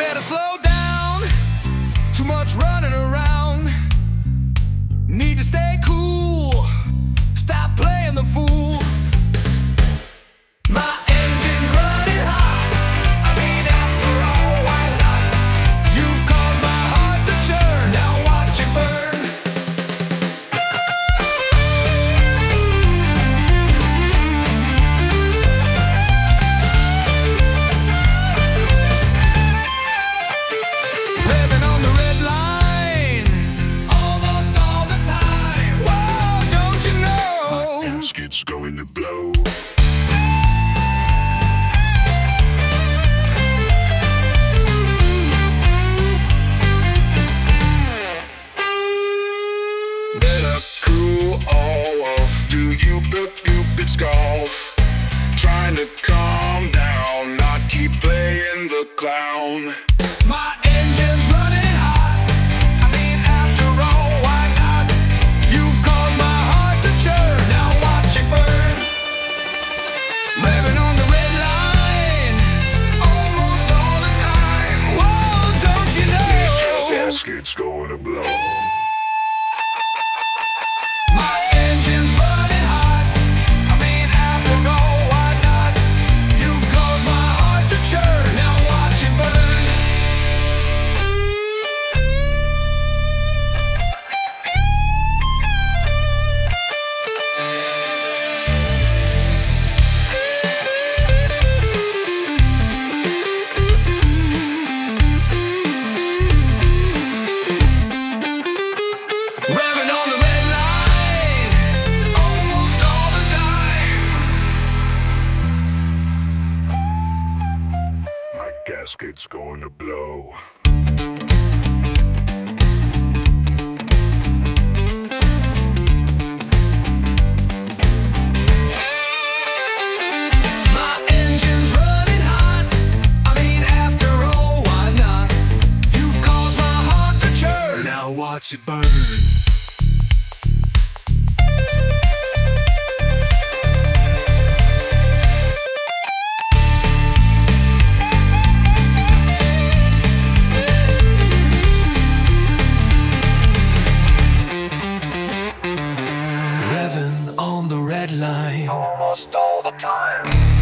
Better slow down, too much running around. Need to stay cool, stop playing the fool. My engine's running hot. I mean, after all, why not? You've caused my heart to churn, now watch it burn. Living on the red line, almost all the time. Whoa, don't you know? My gasket's going to blow. Better cool all off. Do you Cupid golf? Trying to calm down, not keep playing the clown. My engine's running hot. I mean, after all, why not? You've caused my heart to churn, now watch it burn. Living on the red line, almost all the time. Whoa, don't you know? Gasket's going to blow. My engine's running hot. I mean, after all, why not? You've caused my heart to churn, now watch it burn. Revving on the red line, almost all the time. My gasket's going to blow. My engine's running hot. I mean, after all, why not? You've caused my heart to churn, now watch it burn. Revving on the red line, almost all the time.